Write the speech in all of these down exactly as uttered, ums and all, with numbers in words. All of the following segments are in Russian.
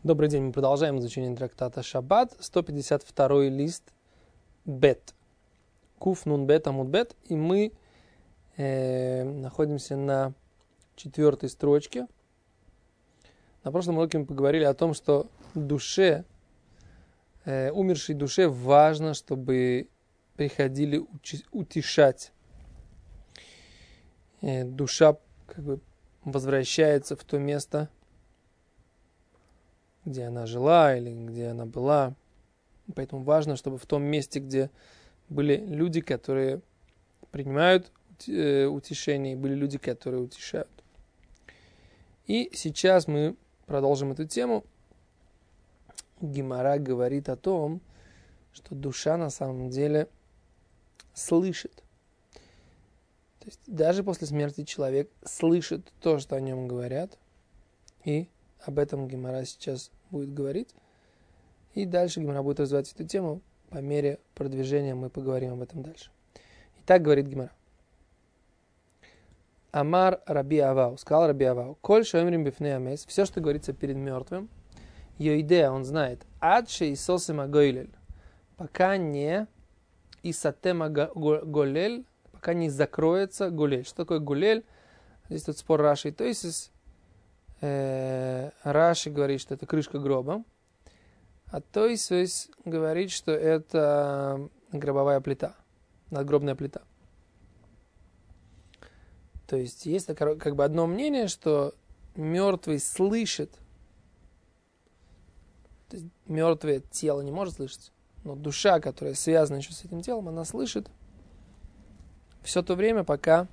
Добрый день, мы продолжаем изучение трактата Шаббат, сто пятьдесят второй лист Бет, Куф Нун Бет Амуд Бет, и мы э, находимся на четвертой строчке. На прошлом уроке мы поговорили о том, что душе, э, умершей душе важно, чтобы приходили учи- утешать. Э, душа как бы возвращается в то место, где она жила или где она была. Поэтому важно, чтобы в том месте, где были люди, которые принимают утешение, и были люди, которые утешают. И сейчас мы продолжим эту тему. Гемара говорит о том, что душа на самом деле слышит. То есть даже после смерти человек слышит то, что о нем говорят, и об этом Гемара сейчас будет говорить. И дальше Гемара будет развивать эту тему. По мере продвижения мы поговорим об этом дальше. Итак, говорит Гемара. Амар Раби Авау. Сказал Раби Авау. Коль шоэмрим бифней амес. Все, что говорится перед мертвым. Йоидея, он знает. Адше исосема гойлель. Пока не исатема голель. Пока не закроется гулель. Что такое гулель? Здесь тут спор Раши. То есть э, Раши говорит, что это крышка гроба. А Тойсвейс говорит, что это гробовая плита, надгробная плита. То есть есть как бы одно мнение, что мертвый слышит, то есть мертвое тело не может слышать, но душа, которая связана еще с этим телом, она слышит все то время, пока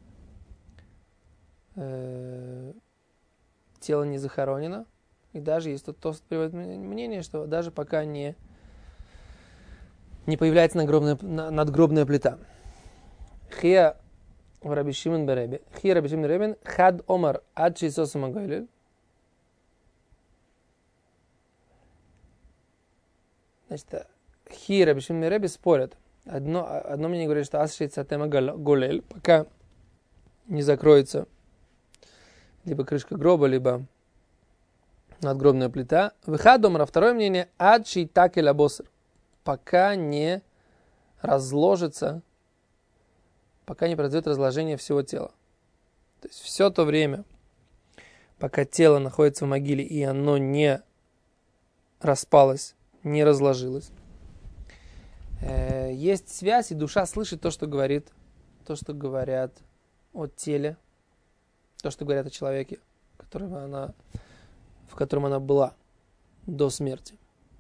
э, тело не захоронено. И даже есть тут то мнение, что даже пока не, не появляется надгробная, надгробная плита. Хия в Раби Шимон бен Реби. Хия Раби Шимон бен Реби. Хад омар ад шейсоса магойлель. Значит, Хия Раби Шимон бен Реби спорят. Одно, одно мнение говорит, что ад шейса тема голель, пока не закроется либо крышка гроба, либо надгробная плита. Выхадомра, второе мнение, ад шейтак эль абосер, пока не разложится, пока не произойдет разложение всего тела. То есть все то время, пока тело находится в могиле и оно не распалось, не разложилось, э, есть связь, и душа слышит то, что говорит, то, что говорят о теле, то, что говорят о человеке, которого она в котором она была до смерти.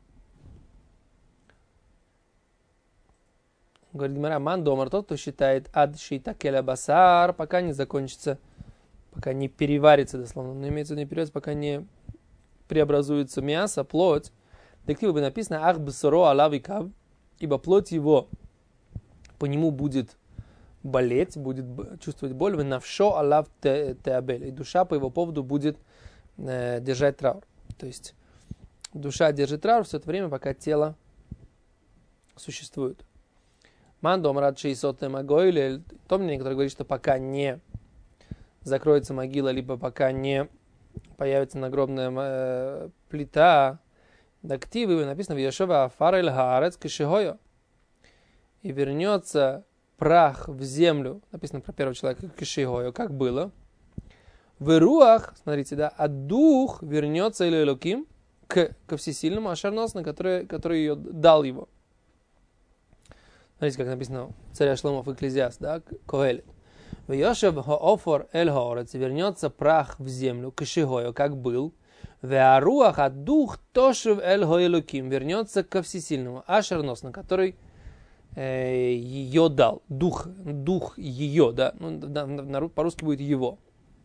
Говорит Гемара, ман домар, тот, кто считает ад шейтакеля басар, пока не закончится, пока не переварится, дословно, но имеется в виду не переварится, пока не преобразуется мясо, плоть. Дективу бы написано ах бсоро алавикав, ибо плоть его, по нему будет болеть, будет чувствовать боль, навшо алав теабель, и душа по его поводу будет держать траур. То есть душа держит траур все это время, пока тело существует. Мандом рад шейсоте магойле, то мнение, которое говорит, что пока не закроется могила, либо пока не появится надгробная э, плита, дактивы написано в Йошова афарель хаарец кишихойо, и вернется прах в землю, написано про первого человека кишихойо, как было. В руах, смотрите, да, а дух вернется или элоким к, ко всесильному ашарносну, который, который ее дал его. Смотрите, как написано царя Шломо в Экклезиаст, да, Коэлет. В Йошев хоофор эль хоорец, вернется прах в землю, кшигою, как был. В аруах, а дух тошев эль хоэлоким, вернется ко всесильному ашарносну, который э, ее дал. Дух, дух ее, да, ну, да, по-русски будет его.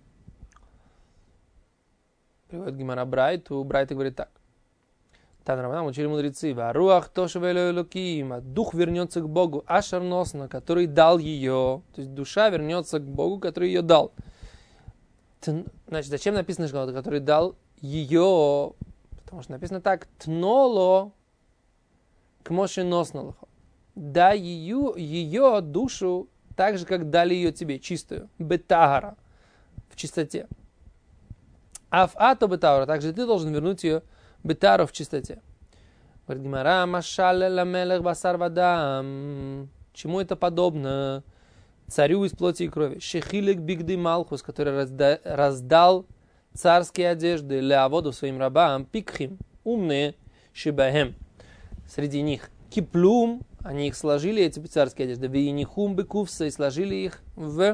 Приводит Гемара Брайту, Брайта говорит так. Танраманам учили мудрецы, варуах тошевелю элоким, а дух вернется к Богу, ашарносна, который дал ее. То есть душа вернется к Богу, который ее дал. Значит, зачем написано, что который дал ее? Потому что написано так, тноло к моше носнолохо. Дай ее, ее душу так же, как дали ее тебе, чистую, бетагара, в чистоте. Аф ато бетаура, также ты должен вернуть ее бетару в чистоте. Говорит Гемара, машаль ламелех басар вадам. Чему это подобно? Царю из плоти и крови. Шехилек бигды малхус, который разда, раздал царские одежды леаводу своим рабам, пикхим, умные, шибахем. Среди них киплум, они их сложили, эти царские одежды, вейнихум бекувса, и сложили их в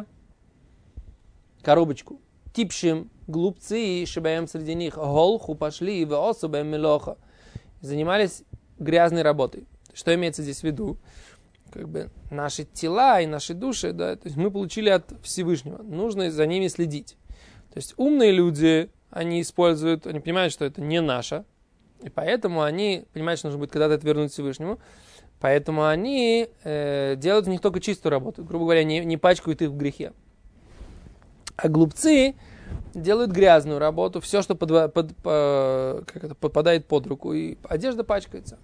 коробочку. Типшим, глупцы, шибахем среди них, голху пошли, в особаем мелоха. Занимались грязной работой. Что имеется здесь в виду? Как бы наши тела и наши души, да, то есть мы получили от Всевышнего. Нужно за ними следить. То есть умные люди, они используют, они понимают, что это не наше, и поэтому они понимают, что нужно будет когда-то это вернуть Всевышнему, поэтому они э, делают в них только чистую работу, грубо говоря, не, не пачкают их в грехе. А глупцы делают грязную работу, все, что под, под, по, как это, попадает под руку, и одежда пачкается.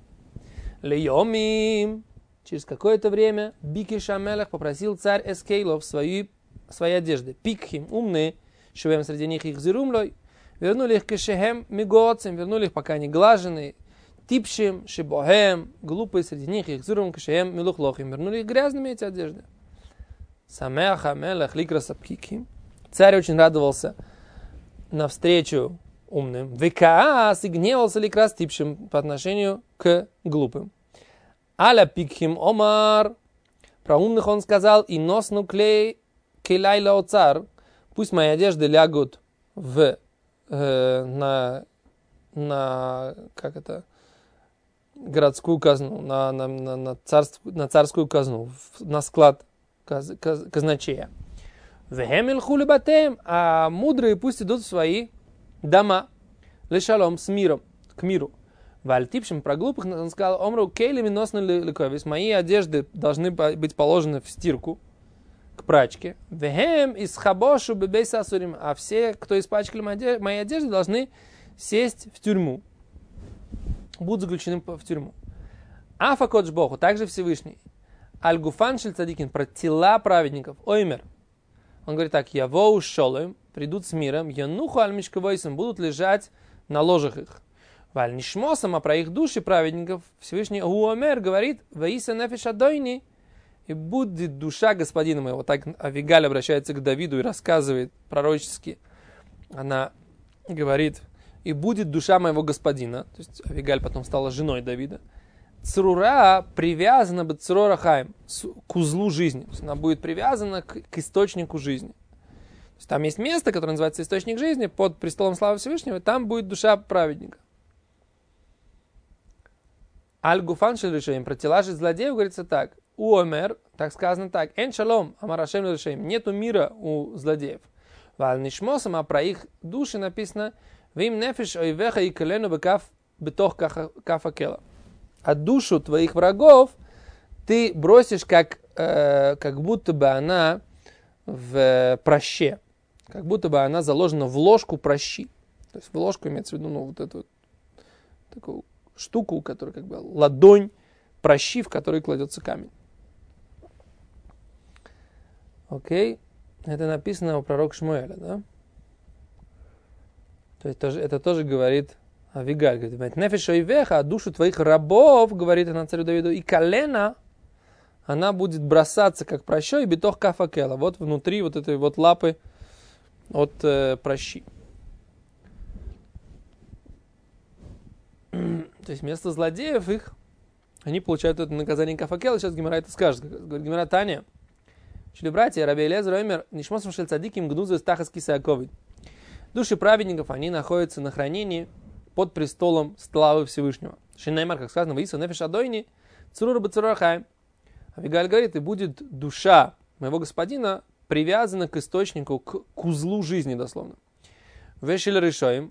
Лейомим. Через какое-то время Бики Шамелах попросил царь Эскейлов свои, свои одежды. Пикхим, умные, шевем среди них их зирумлой, вернули их к шехем мигоцем, вернули их, пока они глаженные. Типшим, шибохем, глупые среди них их зирум к шехем милухлохим, вернули их грязными эти одежды. Самеах Амелах ликраса пкиким. Царь очень радовался навстречу умным. Векаас и гневался ликрас типшим по отношению к глупым. Аля пикхим омар. Про умных он сказал, и носну клей келайла оцар. Пусть мои одежды лягут в, э, на, на, как это, городскую казну, на, на, на, на, царскую, на царскую казну, на склад каз, каз, казначея. Вехемил хулибатем, а мудрые пусть идут в свои дома. Лешалом, с миром, к миру. Вальтипшим, про глупых, он сказал, омру кейлеми носны лековис, мои одежды должны быть положены в стирку, к прачке. Вехем из хабошу бебейса асурим, а все, кто испачкали мои одежды, должны сесть в тюрьму. Будут заключены в тюрьму. Афа кодж Богу, также Всевышний. Аль-Гуфан шель цадикин, про тела праведников. Оймер. Он говорит так, явоу шолем, придут с миром, януху аль-мишкавойсам, будут лежать на ложах их. Валь нишмосам, а про их души праведников Всевышний Уомер говорит, ваиса нефиш адойни, и будет душа господина моего. Так Авигаль обращается к Давиду и рассказывает пророчески. Она говорит, и будет душа моего господина. То есть Авигаль потом стала женой Давида. Црура привязана бы црура хайм, к узлу жизни. То есть она будет привязана к, к источнику жизни. То есть там есть место, которое называется источник жизни, под престолом славы Всевышнего, там будет душа праведника. Аль-Гуфан шель решаим, про тела же злодеев говорится так. Уомер, так сказано так. Эн шалом, амарашем решаим. Нету мира у злодеев. Валь нишмосам, а про их души написано вим нефиш ойвеха и колену бекав бетох кафакела. А душу твоих врагов ты бросишь, как, э, как будто бы она в праще. Как будто бы она заложена в ложку пращи. То есть в ложку имеется в виду, ну, вот эту вот такую штуку, которая как бы ладонь пращи, в которой кладется камень. Окей. Это написано у пророка Шмуэля, да? То есть это, это тоже говорит Авигаль. Говорит, нефиш ойвеха, а душу твоих рабов, говорит она царю Давиду, и колено, она будет бросаться, как прощой, и битох кафакела. Вот внутри вот этой вот лапы от э, пращи. То есть вместо злодеев их, они получают это наказание кафакела. Сейчас Гемара это скажет. Говорит Гемара Таня. Чили братья, Раби Элиэзер оймер, нишмосом шель цадиким гнузу стахас кисаковид. Души праведников, они находятся на хранении под престолом славы Всевышнего. Шинаймар, как сказано, ваиса нефиш адойни, цурура бацурахаем. Авигаль говорит, и будет душа моего господина привязана к источнику, к, к узлу жизни, дословно. Вешили решаем.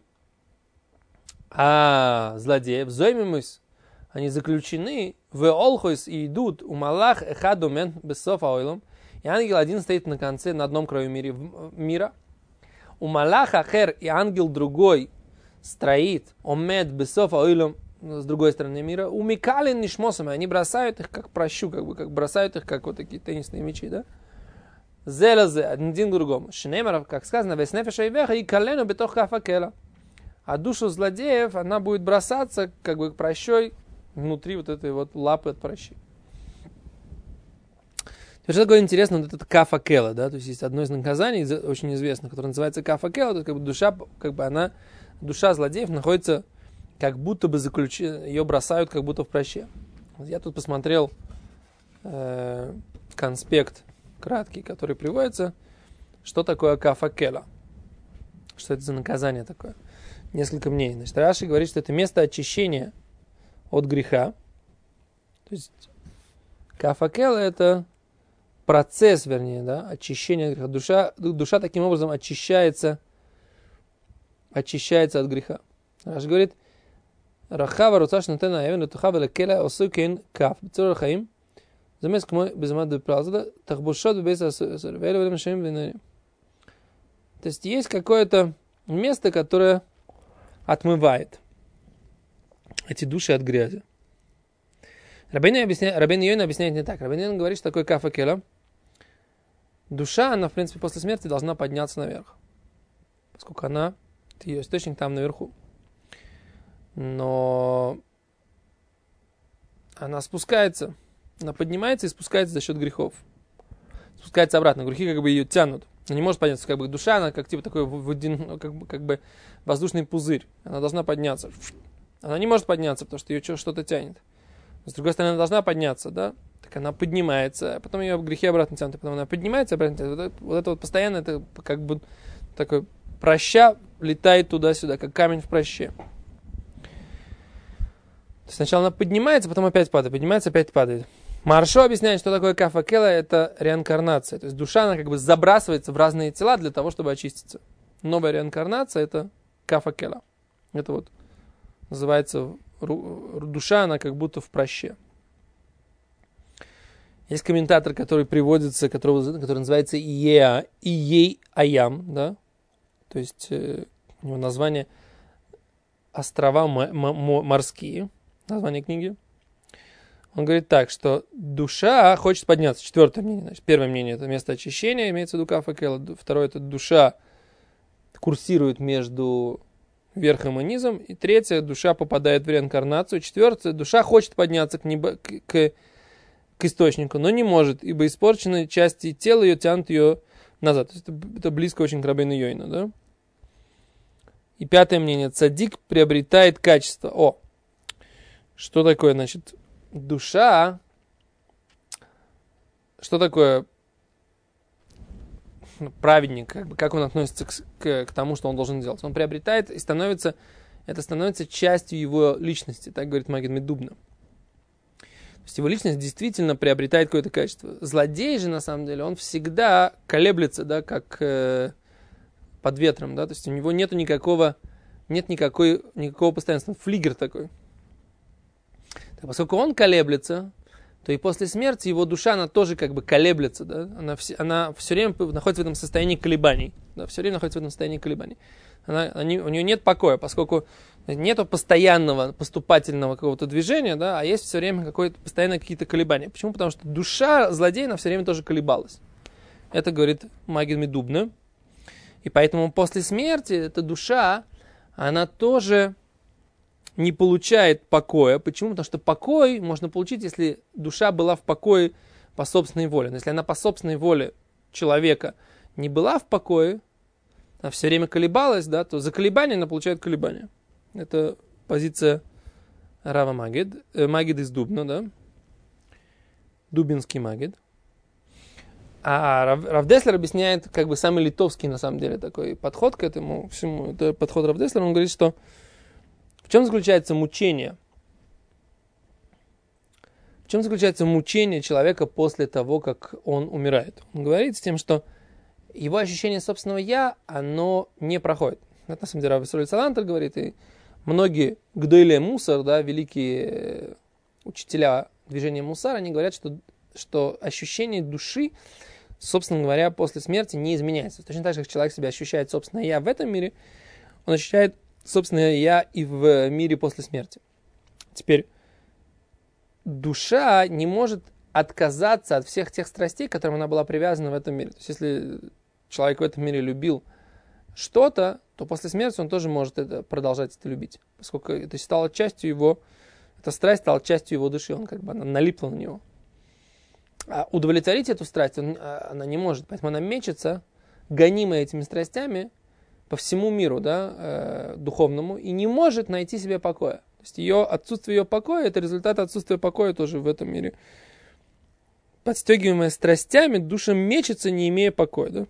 А злодеев, зоймимус, они заключены в олхойс и идут у малах эхадумен бессофа ойлом, и ангел один стоит на конце, на одном краю мире, мира. У малах ахер и ангел другой строит омед бессофа ойлом, с другой стороны мира. У микалин нишмосами, они бросают их как прощу, как бы, как бросают их как вот такие теннисные мячи, да? Зелазе, один к другому. Шинемаров, как сказано, веснефеша и веха, и колену бетох кафакела. А душу злодеев, она будет бросаться, как бы, к прощой внутри вот этой вот лапы от прощи. Теперь, что такое интересно, вот этот кафа-кела, да, то есть есть одно из наказаний, очень известных, которое называется кафа-кела, то есть как бы душа, как бы она, душа злодеев находится, как будто бы заключена, ее бросают как будто в проще. Вот я тут посмотрел э, конспект краткий, который приводится, что такое кафа-кела, что это за наказание такое. Несколько мнений. Значит, Раши говорит, что это место очищения от греха. То есть кафа-кела это процесс, вернее, да, очищения от греха. Душа, душа таким образом очищается, очищается от греха. Раши говорит, Рахава руцаш натена эвен летуха велекела осукен каф. Бцур хаим. Замес к мой безмад беправзада тахбушот бебейса асур. Вэлэ вэлэм шэм винэри. То есть есть какое-то место, которое отмывает эти души от грязи. Рабейн Йойна объясняет не так. Рабейн Йойна говорит, что такое кафа-кела. Душа, она, в принципе, после смерти должна подняться наверх. Поскольку она, ее источник там наверху. Но она спускается. Она поднимается и спускается за счет грехов. Спускается обратно. Грехи как бы ее тянут. Она не может подняться. Как бы душа, она как типа такой водяной, как бы, как бы воздушный пузырь. Она должна подняться. Она не может подняться, потому что ее что-то тянет. Но, с другой стороны, она должна подняться, да? Так она поднимается, а потом ее грехи обратно тянут. Потом она поднимается, обратно тянут. Вот это вот, это вот постоянно, это как бы такой проща летает туда-сюда, как камень в проще. Сначала она поднимается, потом опять падает. Поднимается, опять падает. Маршо объясняет, что такое кафа-кела, это реинкарнация. То есть душа, она как бы забрасывается в разные тела для того, чтобы очиститься. Новая реинкарнация, это кафа-кела. Это вот называется душа, она как будто в проще. Есть комментатор, который приводится, который, который называется Иеа, Ией Аям, да? То есть э, у него название «Острова м- м- морские», название книги. Он говорит так, что душа хочет подняться. Четвертое мнение. Значит, первое мнение – это место очищения, имеется в виду кафа-кела. Второе – это душа курсирует между верхом и низом. И третье – душа попадает в реинкарнацию. Четвертое – душа хочет подняться к, небо, к, к, к источнику, но не может, ибо испорченные части тела ее тянут ее назад. То есть это, это близко очень к Рабейну Йойну, да? И пятое мнение – цадик приобретает качество. О, что такое, значит, душа, что такое праведник, как, бы, как он относится к, к, к тому, что он должен делать. Он приобретает и становится, это становится частью его личности, так говорит Магид Медубна. То есть его личность действительно приобретает какое-то качество. Злодей же, на самом деле, он всегда колеблется, да, как э, под ветром, да, то есть у него нету никакого, нет никакой, никакого постоянства, флигер такой. Так, поскольку он колеблется, то и после смерти его душа, она тоже как бы колеблется, да? Она, все, она все время находится в этом состоянии колебаний, да? Все время находится в этом состоянии колебаний. Она, они, у нее нет покоя, поскольку нет постоянного поступательного какого-то движения, да? А есть все время какое-то, постоянно какие-то колебания. Почему? Потому что душа злодея, она все время тоже колебалась. Это говорит Магид Медубна. И поэтому после смерти эта душа, она тоже не получает покоя. Почему? Потому что покой можно получить, если душа была в покое по собственной воле. Но если она по собственной воле человека не была в покое, она все время колебалась, да, то за колебания она получает колебания. Это позиция Рава Магид. Э, Магид из Дубна, да. Дубинский Магид. А Рав, Рав Деслер объясняет, как бы самый литовский, на самом деле, такой подход к этому всему. Это подход Рав Деслера. Он говорит, что в чем заключается мучение? В чем заключается мучение человека после того, как он умирает? Он говорит с тем, что его ощущение собственного «я», оно не проходит. Это на самом деле Рав Исроль Салантер говорит, и многие гдойле мусар, да, великие учителя движения мусар, они говорят, что, что ощущение души, собственно говоря, после смерти не изменяется. Точно так же, как человек себя ощущает собственное «я» в этом мире, он ощущает собственное «я» и в мире после смерти. Теперь, душа не может отказаться от всех тех страстей, к которым она была привязана в этом мире. То есть, если человек в этом мире любил что-то, то после смерти он тоже может это, продолжать это любить, поскольку это стало частью его, эта страсть стала частью его души, он как бы она налипла на него. А удовлетворить эту страсть он, она не может, поэтому она мечется, гонимая этими страстями по всему миру, да, э, духовному, и не может найти себе покоя. То есть ее, отсутствие ее покоя – это результат отсутствия покоя тоже в этом мире. Подстегиваемая страстями, душа мечется, не имея покоя, да.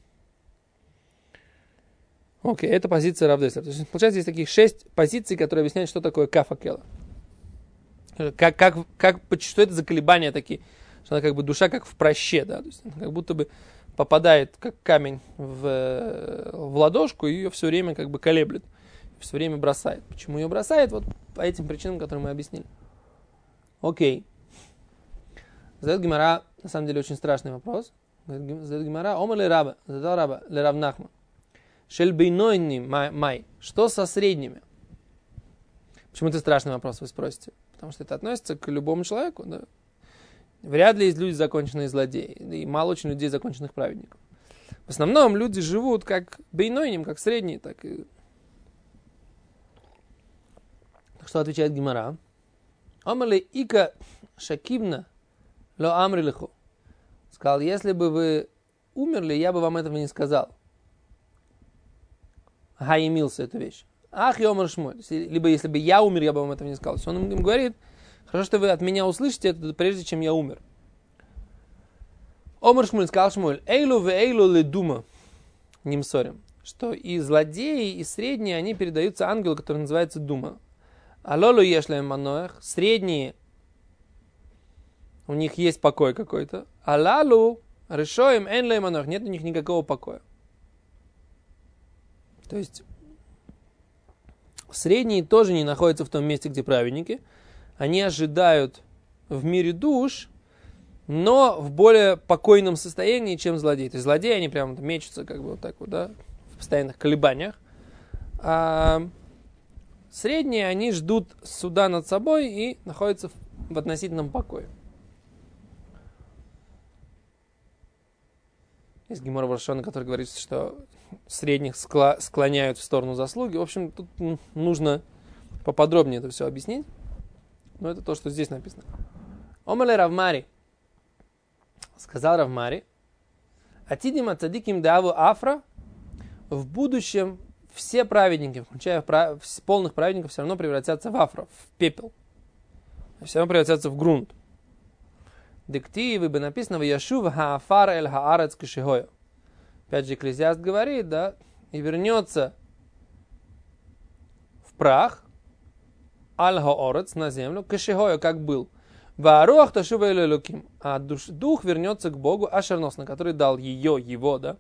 Окей, это позиция Рав Деслер. То есть, получается, есть таких шесть позиций, которые объясняют, что такое кафакела. Как, как, как, что это за колебания такие? Что она как бы душа как в праще, да, то есть она как будто бы попадает как камень в, в ладошку и ее все время как бы колеблет, все время бросает. Почему ее бросает? Вот по этим причинам, которые мы объяснили. Окей. Задает Гемара, на самом деле, очень страшный вопрос. Задает Гемара, омар ле раба, задал раба, ле Рав Нахман. Шель бейнойни май. Что со средними? Почему это страшный вопрос, вы спросите? Потому что это относится к любому человеку, да? Вряд ли есть люди, законченные злодеи. И мало очень людей, законченных праведников. В основном люди живут как бейнойним, как средние, так и... Так что отвечает Гемара. Омале ика шакибна ло амри лиху. Сказал, если бы вы умерли, я бы вам этого не сказал. Хаимился эту вещь. Ах, йомар шмуль. Либо если бы я умер, я бы вам этого не сказал. Он им говорит, хорошо, что вы от меня услышите это, прежде чем я умер. Омар Шмуль сказал Шмуль, эйлу ве эйлу ле дума. Не ссорим. Что и злодеи, и средние, они передаются ангелу, который называется дума. Алолу ешлем маноях. Средние, у них есть покой какой-то. Алалу решоем эн ле маноях. Нет у них никакого покоя. То есть средние тоже не находятся в том месте, где праведники. Они ожидают в мире душ, но в более покойном состоянии, чем злодеи. То есть злодеи, они прямо мечутся как бы вот так вот, да, в постоянных колебаниях. А средние, они ждут суда над собой и находятся в, в относительном покое. Есть Гемара Варшона, который говорит, что средних скла- склоняют в сторону заслуги. В общем, тут нужно поподробнее это все объяснить. Но это то, что здесь написано. Омале Равмари. Сказал Равмари. Атидима цадиким даву афра. В будущем все праведники, включая прав... полных праведников, все равно превратятся в афра, в пепел. Все равно превратятся в грунт. Диктивы бы написано в Яшув хаафар эль хаарец кишихою. Опять же, Экклезиаст говорит, да, и вернется в прах, аль-хаорец, на землю, кишихою, как был. Вааруах ташува эль элоким. А душ, дух вернется к Богу, ашернос, на который дал ее, его, да.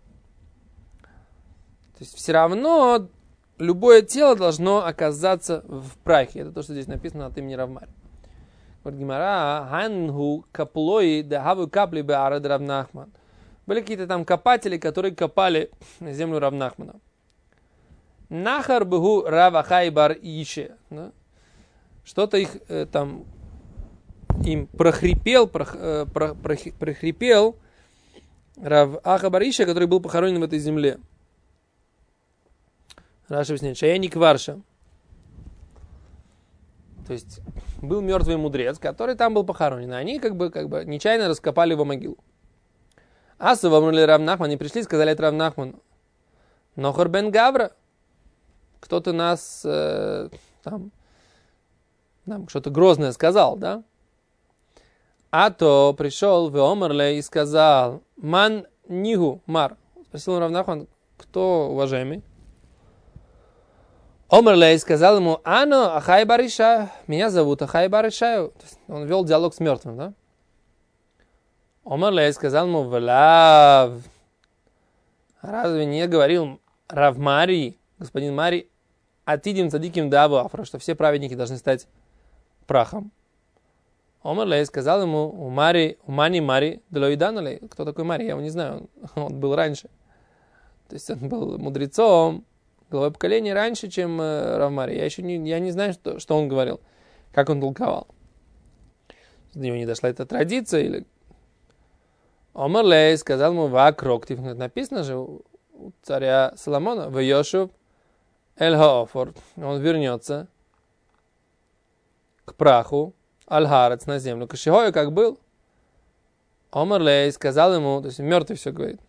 То есть все равно любое тело должно оказаться в прахе. Это то, что здесь написано от имени Равмари. Говорит Гемара, ханху каплои дахаву капли беарад Рав Нахман. Были какие-то там копатели, которые копали землю Рав Нахмана. Нахар бегу Рав Ахай бар Ише. Что-то их э, там им прохрипел, прох, э, про, про, прохрипел Рав Аха бар Ише, который был похоронен в этой земле. Раша объясняет, Шаяник Варша. То есть был мертвый мудрец, который там был похоронен. Они как бы, как бы нечаянно раскопали его могилу. Асу вамрули Рав Нахман, они пришли и сказали это Рав Нахману. Нохор бен Гавра. Кто-то нас э, там, нам что-то грозное сказал, да? А то пришел в Омерле и сказал, ман нигу мар. Спросил Рав Нахман, кто уважаемый? Омерлей сказал ему, ано Ахай бар Ишаю, меня зовут Ахай бар Ишаю. Он вел диалог с мертвым, да? Омерлей сказал ему, влав. Разве не говорил Рав Мари, господин Мари, атидим цадиким даву афра, что все праведники должны стать прахом? Омерлей сказал ему, у Мари, у Мани Мари, делоиданулей. Кто такой Мари? Я его не знаю, он был раньше. То есть он был мудрецом, главой поколения раньше, чем э, Рав Мари. Я еще не, я не знаю, что, что он говорил, как он толковал. До него не дошла эта традиция. Или... Омерлей сказал ему, вакрок. Написано же у царя Соломона, в Йошув Эль-Хаофор, он вернется к праху, Аль-Харец, на землю. Кашихою, как был. Омарлей сказал ему, то есть мертвый все говорит.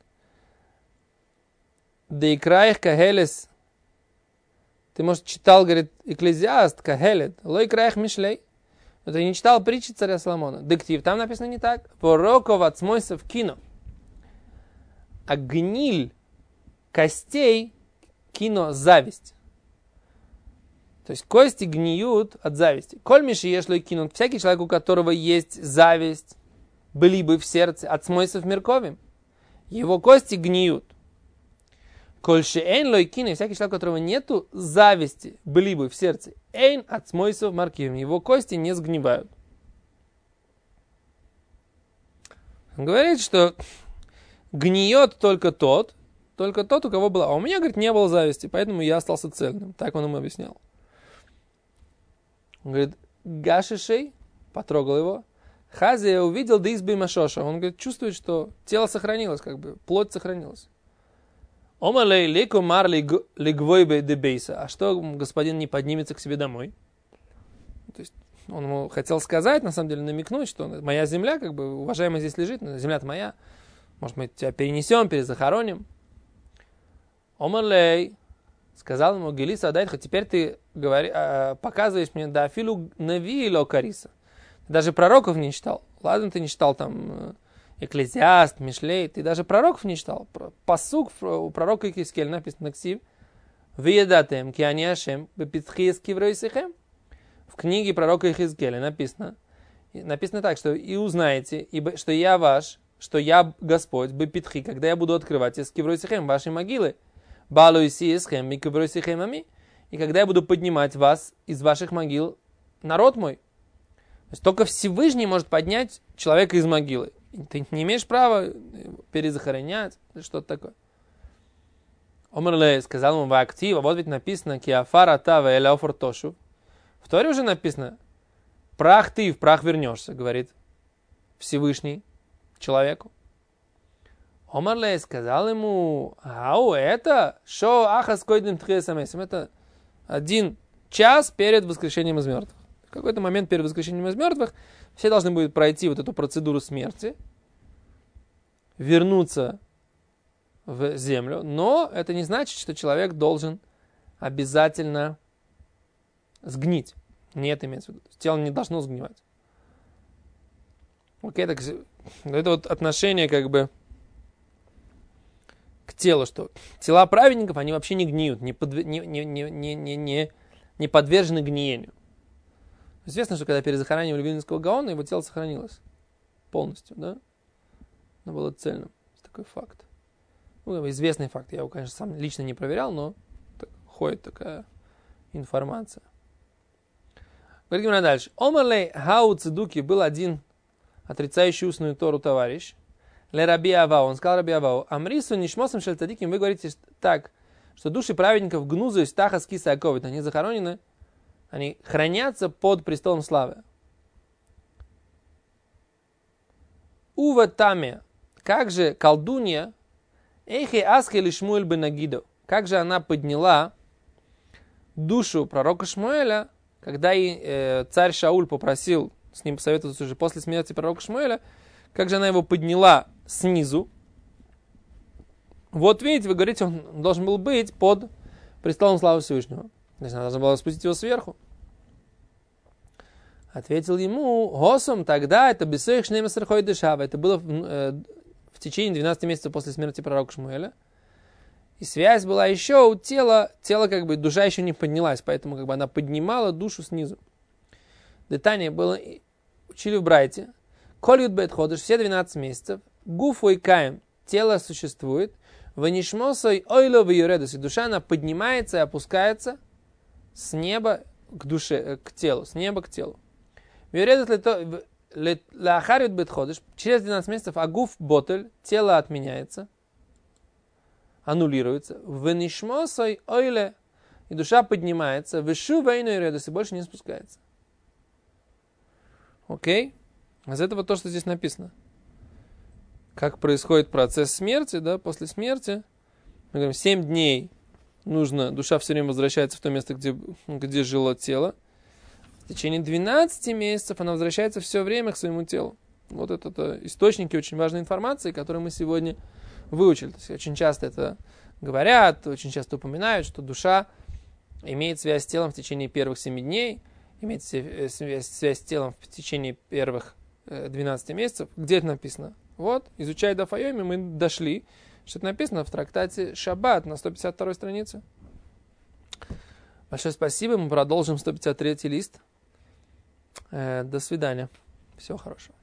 Да и краих кахелес. Ты, может, читал, говорит, Экклезиаст, кахелет. Лой краих мишлей. Но ты не читал притчи царя Соломона. Дектив, там написано не так. Пороков от смойся в кино. А гниль костей кино зависть. То есть кости гниют от зависти. Коль миши ешлой кинут. Всякий человек, у которого есть зависть, были бы в сердце, от смойсов мерковим. Его кости гниют. Коль ше эйн лой кину. Всякий человек, у которого нету зависти, были бы в сердце. Эйн от смойсов маркивим. Его кости не сгнивают. Он говорит, что гниет только тот, только тот, у кого была. А у меня, говорит, не было зависти, поэтому я остался цельным. Так он ему объяснял. Он говорит, Гашишей, потрогал его. Хазия увидел Дизби Машоша. Он говорит, чувствует, что тело сохранилось, как бы, плоть сохранилась. Омалей леку марли легвойбе дебейса. А что господин не поднимется к себе домой? То есть он ему хотел сказать, на самом деле намекнуть, что моя земля, как бы, уважаемая здесь лежит, земля-то моя. Может, мы тебя перенесем, перезахороним. Омалей сказал ему, Гелиса Адайтха, теперь ты говори, э, показываешь мне, да, филу нави локариса. Ты даже пророков не читал. Ладно, ты не читал там Экклезиаст, Мишлей, ты даже пророков не читал. Пасук у пророка Ихискеля написано «Ксив». «Виедатем киани ашем бепитхиес кивройсихем». В книге пророка Ихискеля написано, написано так, что «И узнаете, ибо, что я ваш, что я Господь, бепитхи, когда я буду открывать из кивройсихем ваши могилы». Балуисиесхем и кивройсихемами. И когда я буду поднимать вас из ваших могил, народ мой. То есть только Всевышний может поднять человека из могилы. Ты не имеешь права перезахоронять или что-то такое. Омрлей сказал ему ваактива. Вот ведь написано киафара тава эляофор тошу. В Торе уже написано прах ты, в прах вернешься, говорит Всевышний человеку. Омарлей сказал ему, ау, это шо ахас койдем тхиесамесим. Это один час перед воскрешением из мертвых. В какой-то момент перед воскрешением из мертвых все должны будут пройти вот эту процедуру смерти, вернуться в землю, но это не значит, что человек должен обязательно сгнить. Не это имеется в виду. Тело не должно сгнивать. Окей, так это вот отношение как бы к телу, что тела праведников, они вообще не гниют, не, подв... не, не, не, не, не, не подвержены гниению. Известно, что когда перезахоранивали Вильнюсского Гаона, его тело сохранилось полностью, да? Оно было цельным. Это такой факт. Ну, известный факт. Я его, конечно, сам лично не проверял, но так, ходит такая информация. Говорим дальше. Омарлей хау цедуки был один отрицающий устную Тору товарищ. Ле Раби Авау. Он сказал Раби Авау. Амрису нишмосом шель цадиким. Вы говорите так, что души праведников гнузу из таха скиса аковит. Они захоронены, они хранятся под престолом славы. Ува таме. Как же колдунья, эхе асхе ли Шмуэль бен Агидо. Как же она подняла душу пророка Шмуэля, когда и, э, царь Шауль попросил с ним посоветоваться уже после смерти пророка Шмуэля, как же она его подняла снизу. Вот видите, вы говорите, он должен был быть под престолом славы Всевышнего. Значит, она должна была спустить его сверху. Ответил ему, Госом, тогда это бесоих шнемесер хойдешава. Это было в, э, в течение двенадцати месяцев после смерти пророка Шмуэля. И связь была еще у тела, тело как бы, душа еще не поднялась, поэтому как бы она поднимала душу снизу. Детание было, учили в Брайте, коль ютбет ходишь, все двенадцать месяцев, гуфу и каем, тело существует, ванишмосой ойло в юредус, и душа она поднимается и опускается с неба к душе, к телу, с неба к телу. Юредус лахар ютбет ходишь, через двенадцать месяцев, агуф ботель, тело отменяется, аннулируется, ванишмосой ойле, и душа поднимается, вешу вейну юредус, и больше не спускается. Окей? Из этого то, что здесь написано. Как происходит процесс смерти, да, после смерти. Мы говорим, семь дней нужно, душа все время возвращается в то место, где, где жило тело. В течение двенадцати месяцев она возвращается все время к своему телу. Вот это, это источники очень важной информации, которые мы сегодня выучили. То есть очень часто это говорят, очень часто упоминают, что душа имеет связь с телом в течение первых семи дней, имеет связь, связь с телом в течение первых двенадцати месяцев. Где это написано? Вот, изучая Даф Йоми, мы дошли, что это написано в трактате Шаббат на сто пятьдесят второй странице. Большое спасибо, мы продолжим сто пятьдесят третий лист. До свидания. Всего хорошего.